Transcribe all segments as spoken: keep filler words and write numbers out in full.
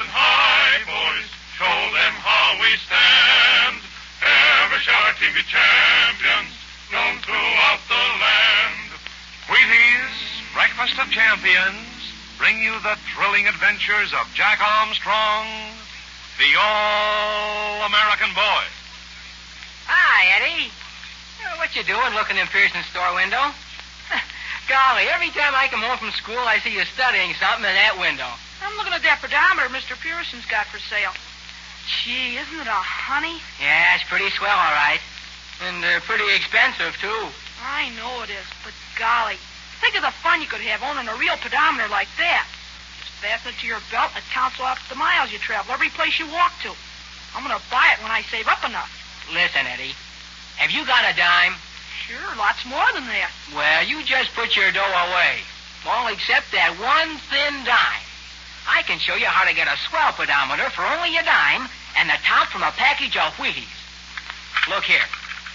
and high, boys. Show them how we stand. Ever shouting be champions, known throughout the land. Wheaties, Breakfast of Champions, bring you the thrilling adventures of Jack Armstrong, the All-American Boy. Hi, Eddie. Uh, what you doing looking in Pearson's store window? Golly, every time I come home from school, I see you studying something in that window. I'm looking at that pedometer Mister Pearson's got for sale. Gee, isn't it a honey? Yeah, it's pretty swell, all right. And uh, pretty expensive, too. I know it is, but golly, think of the fun you could have owning a real pedometer like that. Just fasten it to your belt and it counts off the miles you travel every place you walk to. I'm going to buy it when I save up enough. Listen, Eddie, have you got a dime? Sure, lots more than that. Well, you just put your dough away. All except that one thin dime. I can show you how to get a swell pedometer for only a dime and the top from a package of Wheaties. Look here.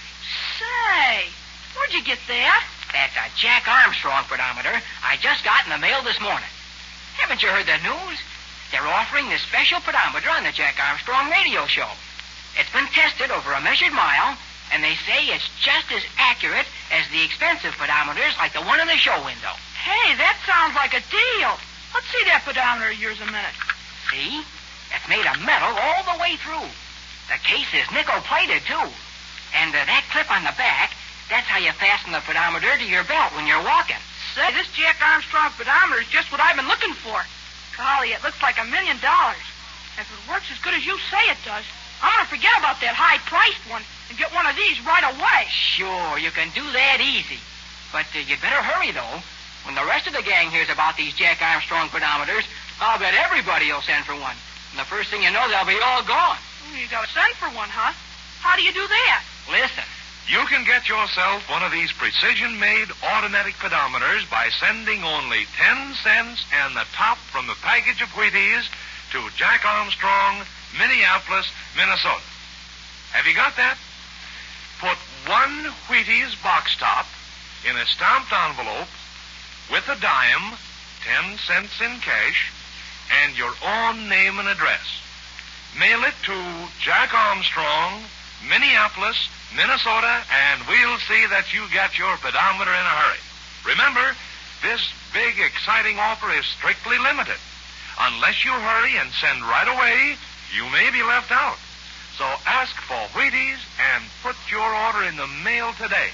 Say, where'd you get that? That's a Jack Armstrong pedometer I just got in the mail this morning. Haven't you heard the news? They're offering this special pedometer on the Jack Armstrong radio show. It's been tested over a measured mile, and they say it's just as accurate as the expensive pedometers like the one in the show window. Hey, that sounds like a deal. Let's see that pedometer of yours a minute. See? It's made of metal all the way through. The case is nickel-plated, too. And uh, that clip on the back, that's how you fasten the pedometer to your belt when you're walking. Say, this Jack Armstrong pedometer is just what I've been looking for. Golly, it looks like a million dollars. If it works as good as you say it does, I'm going to forget about that high-priced one and get one of these right away. Sure, you can do that easy. But uh, you'd better hurry, though. When the rest of the gang hears about these Jack Armstrong pedometers, I'll bet everybody will send for one. And the first thing you know, they'll be all gone. You got to send for one, huh? How do you do that? Listen. You can get yourself one of these precision-made automatic pedometers by sending only ten cents and the top from the package of Wheaties to Jack Armstrong, Minneapolis, Minnesota. Have you got that? Put one Wheaties box top in a stamped envelope with a dime, ten cents in cash, and your own name and address. Mail it to Jack Armstrong, Minneapolis, Minnesota, and we'll see that you get your pedometer in a hurry. Remember, this big, exciting offer is strictly limited. Unless you hurry and send right away, you may be left out. So ask for Wheaties and put your order in the mail today.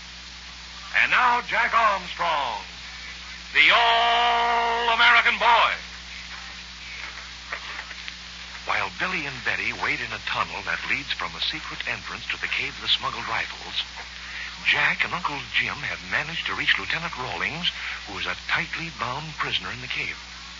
And now, Jack Armstrong, the All-American Boy. While Billy and Betty wait in a tunnel that leads from a secret entrance to the cave of the smuggled rifles, Jack and Uncle Jim have managed to reach Lieutenant Rawlings, who is a tightly bound prisoner in the cave.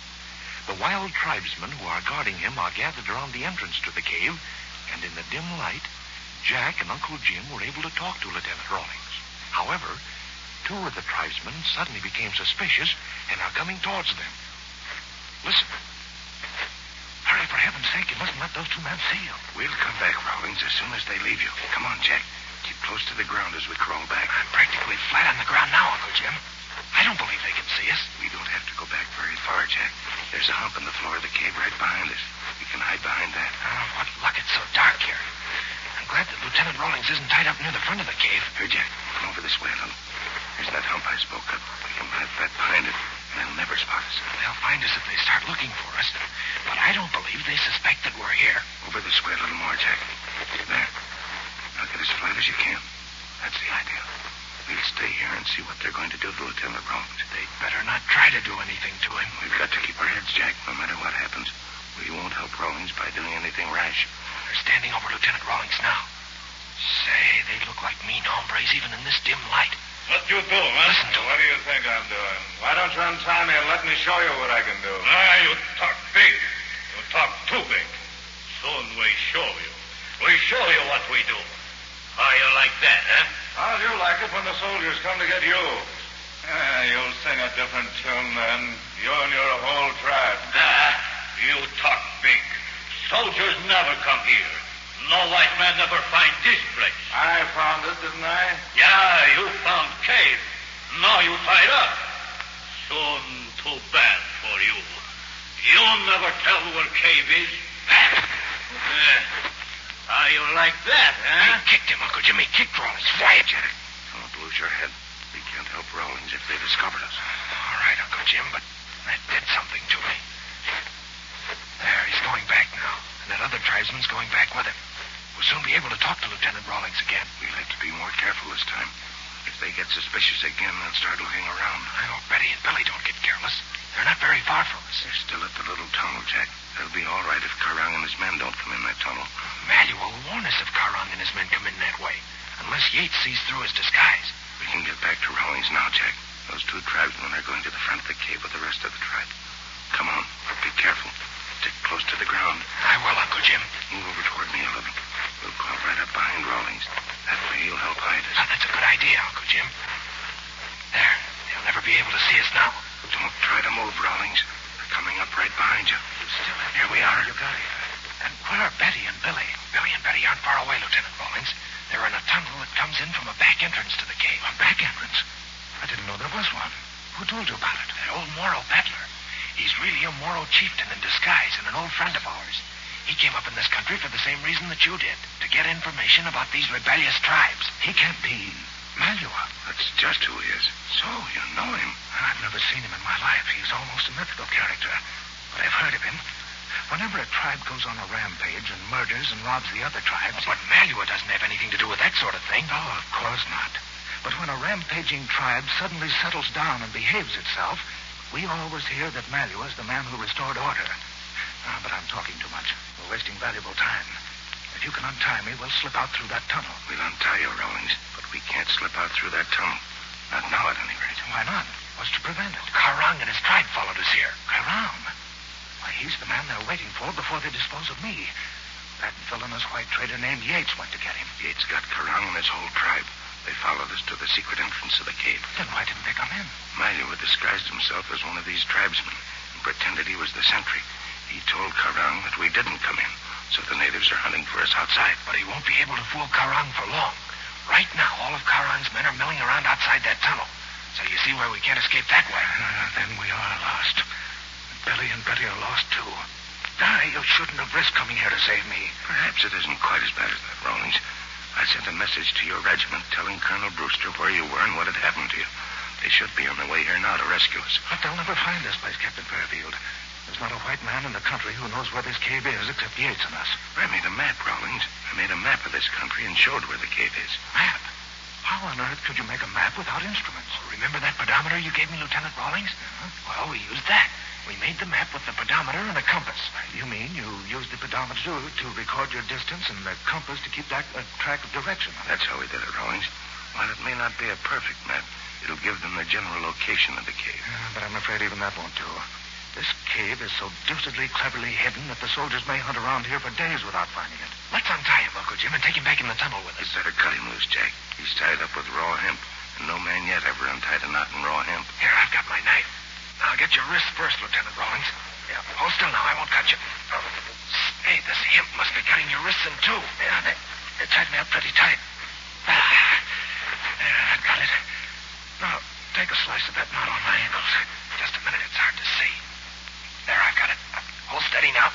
The wild tribesmen who are guarding him are gathered around the entrance to the cave, and in the dim light, Jack and Uncle Jim were able to talk to Lieutenant Rawlings. However, two of the tribesmen suddenly became suspicious and are coming towards them. Listen. Hurry, for heaven's sake. You mustn't let those two men see you. We'll come back, Rawlings, as soon as they leave you. Come on, Jack. Keep close to the ground as we crawl back. I'm practically flat on the ground now, Uncle Jim. I don't believe they can see us. We don't have to go back very far, Jack. There's a hump in the floor of the cave right behind us. We can hide behind that. Oh, what luck. It's so dark here. I'm glad that Lieutenant Rawlings isn't tied up near the front of the cave. Here, Jack. Come over this way a little. There's that hump I spoke of. We can plant flat behind it. They'll never spot us. They'll find us if they start looking for us. But I don't believe they suspect that we're here. Over this way a little more, Jack. There. Now get as flat as you can. That's the idea. We'll stay here and see what they're going to do to Lieutenant Rawlings. They'd better not try to do anything to him. We've got to keep our heads, Jack, no matter what happens. We won't help Rawlings by doing anything rash. They're standing over Lieutenant Rawlings now. Say, they look like mean hombres even in this dim light. What you do, huh? Listen to What do you think I'm doing? Why don't you untie me and let me show you what I can do? Ah, you talk big. You talk too big. Soon we show you. We show you what we do. How you like that, huh? How'd you like it when the soldiers come to get you? Ah, you'll sing a different tune then. You and your whole tribe. Ah, you talk big. Soldiers never come here. No white man never find this place. I found it, didn't I? Yeah, you found cave. Now you tied up. Soon too bad for you. You never tell where cave is. Uh, how you like that, huh? He kicked him, Uncle Jimmy. Kicked Rawlings. Quiet, Jack. Don't lose your head. We can't help Rawlings if they discovered us. All right, Uncle Jim, but that did something to me. There, he's going back now. And that other tribesman's going back with him. We'll soon be able to talk to Lieutenant Rawlings again. We'll have to be more careful this time. If they get suspicious again, they'll start looking around. I hope Betty and Billy don't get careless. They're not very far from us. They're still at the little tunnel, Jack. They'll be all right if Karang and his men don't come in that tunnel. Manuel will warn us if Karang and his men come in that way. Unless Yates sees through his disguise. We can get back to Rawlings now, Jack. Those two tribesmen are going to the front of the cave with the rest of the tribe. Come on. Be careful. Stick close to the ground. I will, Uncle Jim. Move over toward me a little. We'll crawl right up behind Rawlings. That way he'll help hide us. Oh, that's a good idea, Uncle Jim. There. They'll never be able to see us now. Don't try to move, Rawlings. They're coming up right behind you. Still in Here we are. You got it. And where are Betty and Billy? Billy and Betty aren't far away, Lieutenant Rawlings. They're in a tunnel that comes in from a back entrance to the cave. A back entrance? I didn't know there was one. Who told you about it? That old Moro peddler. He's really a Moro chieftain in disguise and an old friend of ours. He came up in this country for the same reason that you did, to get information about these rebellious tribes. He can't be Malua. That's just who he is. So, you know him. I've never seen him in my life. He's almost a mythical character. But I've heard of him. Whenever a tribe goes on a rampage and murders and robs the other tribes... But Malua doesn't have anything to do with that sort of thing. No, of course not. But when a rampaging tribe suddenly settles down and behaves itself, we always hear that Malua is the man who restored order. Ah, but I'm talking too much. We're wasting valuable time. If you can untie me, we'll slip out through that tunnel. We'll untie you, Rawlings, but we can't slip out through that tunnel. Not now, at any rate. Why not? What's to prevent it? Karang and his tribe followed us here. Karang? Why, he's the man they're waiting for before they dispose of me. That villainous white trader named Yates went to get him. Yates got Karang and his whole tribe. They followed us to the secret entrance of the cave. Then why didn't they come in? Malua disguised himself as one of these tribesmen and pretended he was the sentry. He told Karang that we didn't come in, so the natives are hunting for us outside. But he won't be able to fool Karang for long. Right now, all of Karang's men are milling around outside that tunnel. So you see where we can't escape that way. Uh, then we are lost. Billy and Betty are lost, too. Ah, you shouldn't have risked coming here to save me. Perhaps it isn't quite as bad as that, Rawlings. I sent a message to your regiment telling Colonel Brewster where you were and what had happened to you. They should be on their way here now to rescue us. But they'll never find this place, Captain Fairfield. There's not a white man in the country who knows where this cave is except Yates and us. I made a map, Rawlings. I made a map of this country and showed where the cave is. Map? How on earth could you make a map without instruments? Remember that pedometer you gave me, Lieutenant Rawlings? Uh-huh. Well, we used that. We made the map with the pedometer and a compass. You mean you used the pedometer to record your distance and the compass to keep that uh, track of direction? That's how we did it, Rawlings. While it may not be a perfect map, it'll give them the general location of the cave. Uh, but I'm afraid even that won't do. This cave is so deucedly cleverly hidden that the soldiers may hunt around here for days without finding it. Let's untie him, Uncle Jim, and take him back in the tunnel with us. You'd better cut him loose, Jack. He's tied up with raw hemp, and no man yet ever untied a knot in raw hemp. Here, I've got my knife. Now, get your wrist first, Lieutenant Rawlings. Yeah, hold still now. I won't cut you. Oh. Hey, this hemp must be cutting your wrists in two. Yeah, they, they tied me up pretty tight. Ah, there, I've got it. Now, take a slice of that knot on my ankles. Just a minute. It's hard to see. There, I've got it. Hold steady now.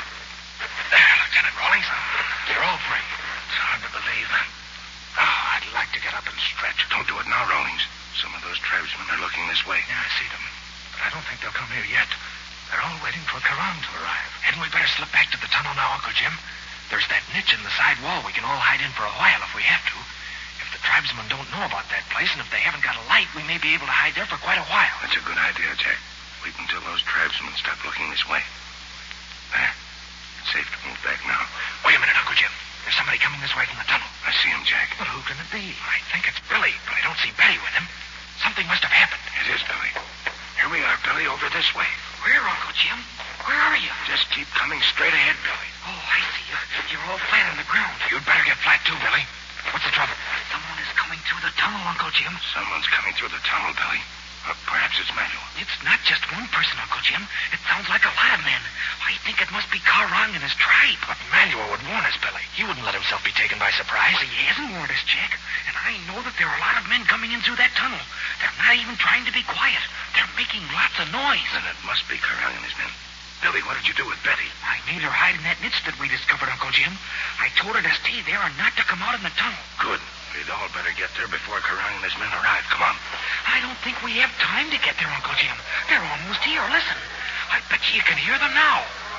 There, Lieutenant Rawlings. You're all free. It's hard to believe. Oh, I'd like to get up and stretch. Don't do it now, Rawlings. Some of those tribesmen are looking this way. Yeah, I see them. But I don't think they'll come here yet. They're all waiting for Karang to arrive. Hadn't we better slip back to the tunnel now, Uncle Jim? There's that niche in the side wall we can all hide in for a while if we have to. If the tribesmen don't know about that place, and if they haven't got a light, we may be able to hide there for quite a while. That's a good idea, Jack. Wait until those tribesmen stop looking this way. There. It's safe to move back now. Wait a minute, Uncle Jim. There's somebody coming this way from the tunnel. I see him, Jack. But who can it be? I think it's Billy, but I don't see Betty with him. Something must have happened. It is Billy. Here we are, Billy, over this way. Where, Uncle Jim? Where are you? Just keep coming straight ahead, Billy. Oh, I see you. You're all flat on the ground. You'd better get flat, too, Billy. What's the trouble? Someone is coming through the tunnel, Uncle Jim. Someone's coming through the tunnel, Billy. Uh, perhaps it's Manuel. It's not just one person, Uncle Jim. It sounds like a lot of men. I think it must be Karang and his tribe. But Manuel would warn us, Billy. He wouldn't let himself be taken by surprise. Well, he hasn't warned us, Jack. And I know that there are a lot of men coming in through that tunnel. They're not even trying to be quiet. They're making lots of noise. Then it must be Karang and his men. Billy, what did you do with Betty? I made her hide in that niche that we discovered, Uncle Jim. I told her to stay there and not to come out in the tunnel. Good. We'd all better get there before Karang and his men arrive. Come on. I don't think we have time to get there, Uncle Jim. They're almost here. Listen. I bet you can hear them now.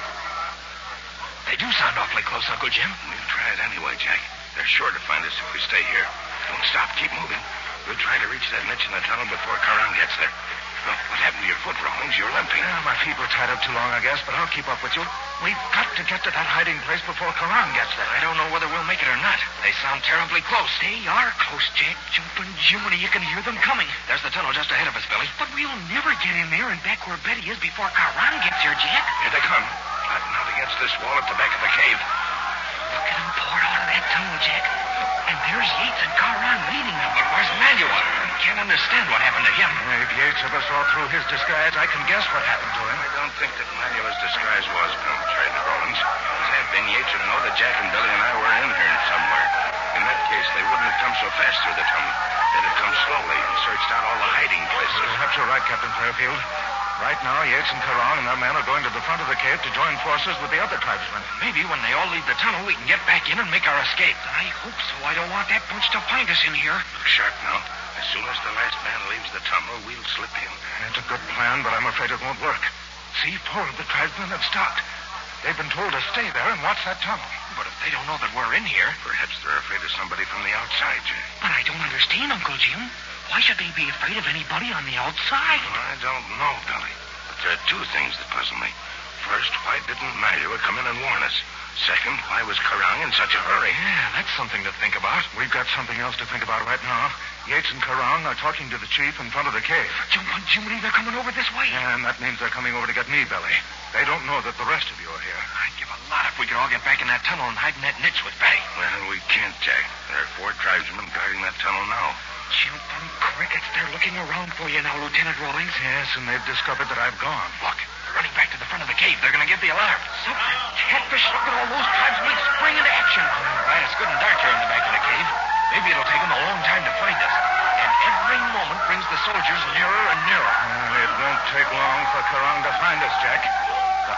They do sound awfully close, Uncle Jim. We'll try it anyway, Jack. They're sure to find us if we stay here. Don't stop. Keep moving. We'll try to reach that niche in the tunnel before Karang gets there. Oh, what happened to your foot, Rawlings? You're limping. Yeah, my feet were tied up too long, I guess, but I'll keep up with you. We've got to get to that hiding place before Karang gets there. I don't know whether we'll make it or not. They sound terribly close. They are close, Jack. Jumping Jiminy, you can hear them coming. There's the tunnel just ahead of us, Billy. But we'll never get in there and back where Betty is before Karang gets here, Jack. Here they come. Hiding out against this wall at the back of the cave. Look at them pour out of that tunnel, Jack. And there's Yates and Karang leading them. But where's Manuel? I can't understand what happened to him. If Yates ever saw through his disguise, I can guess what happened to him. I don't think that Manuel's disguise was penetrated, Rawlings. If it had been, Yates would know that Jack and Billy and I were in here somewhere. In that case, they wouldn't have come so fast through the tunnel. They'd have come slowly and searched out all the hiding places. Perhaps you're right, Captain Fairfield. Right now, Yates and Karang and their men are going to the front of the cave to join forces with the other tribesmen. Maybe when they all leave the tunnel, we can get back in and make our escape. I hope so. I don't want that bunch to find us in here. Look sharp now. As soon as the last man leaves the tunnel, we'll slip in. That's a good plan, but I'm afraid it won't work. See, four of the tribesmen have stopped. They've been told to stay there and watch that tunnel. But if they don't know that we're in here... Perhaps they're afraid of somebody from the outside, Jack. But I don't understand, Uncle Jim. Why should they be afraid of anybody on the outside? Well, I don't know, Billy. But there are two things that puzzle me. First, why didn't Malua come in and warn us? Second, why was Karang in such a hurry? Yeah, that's something to think about. We've got something else to think about right now. Yates and Karang are talking to the chief in front of the cave. Jump on Jiminy, they're coming over this way. Yeah, and that means they're coming over to get me, Billy. They don't know that the rest of you are here. I'd give a lot if we could all get back in that tunnel and hide in that niche with Betty. Well, we can't, Jack. There are four tribesmen guarding that tunnel now. Jumping crickets, they're looking around for you now, Lieutenant Rawlings. Yes, and they've discovered that I've gone. Look, they're running back to the front of the cave. They're going to give the alarm. Something catfish. Look at all those tribesmen spring into action. All right, it's good and dark here in the back of the cave. Maybe it'll take them a long time to find us. And every moment brings the soldiers nearer and nearer. Well, it won't take long for Karang to find us, Jack. Look,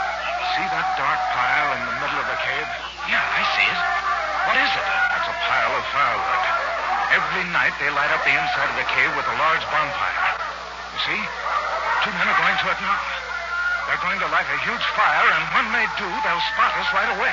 see that dark pile in the middle of the cave? Yeah, I see it. What is it? That's a pile of firewood. Every night they light up the inside of the cave with a large bonfire. You see? Two men are going to it now. They're going to light a huge fire, and when they do, they'll spot us right away.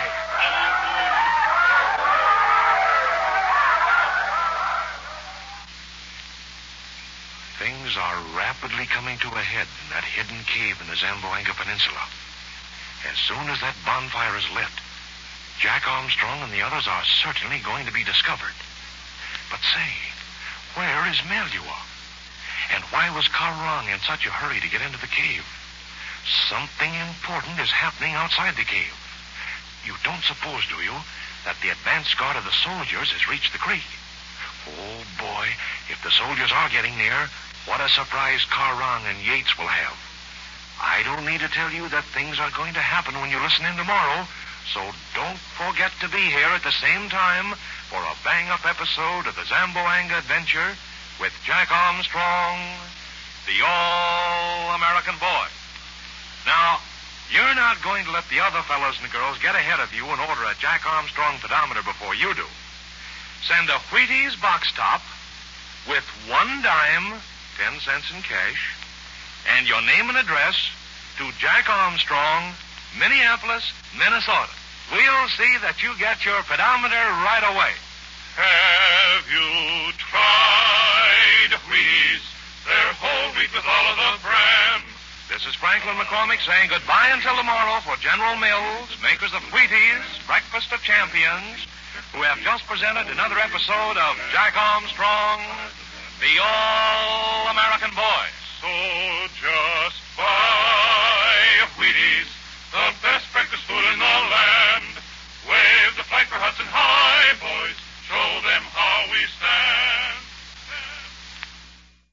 Things are rapidly coming to a head in that hidden cave in the Zamboanga Peninsula. As soon as that bonfire is lit, Jack Armstrong and the others are certainly going to be discovered. But say, where is Malua? And why was Karang in such a hurry to get into the cave? Something important is happening outside the cave. You don't suppose, do you, that the advance guard of the soldiers has reached the creek? Oh, boy, if the soldiers are getting near, what a surprise Karang and Yates will have. I don't need to tell you that things are going to happen when you listen in tomorrow, so don't forget to be here at the same time for a bang-up episode of the Zamboanga Adventure with Jack Armstrong, the All-American Boy. Now, you're not going to let the other fellows and girls get ahead of you and order a Jack Armstrong pedometer before you do. Send a Wheaties box top with one dime, ten cents in cash, and your name and address to Jack Armstrong, Minneapolis, Minnesota. We'll see that you get your pedometer right away. Have you tried Wheaties? They're whole wheat with all of the bran. This is Franklin McCormick saying goodbye until tomorrow for General Mills, makers of Wheaties, Breakfast of Champions, who have just presented another episode of Jack Armstrong, the All-American Boy. So just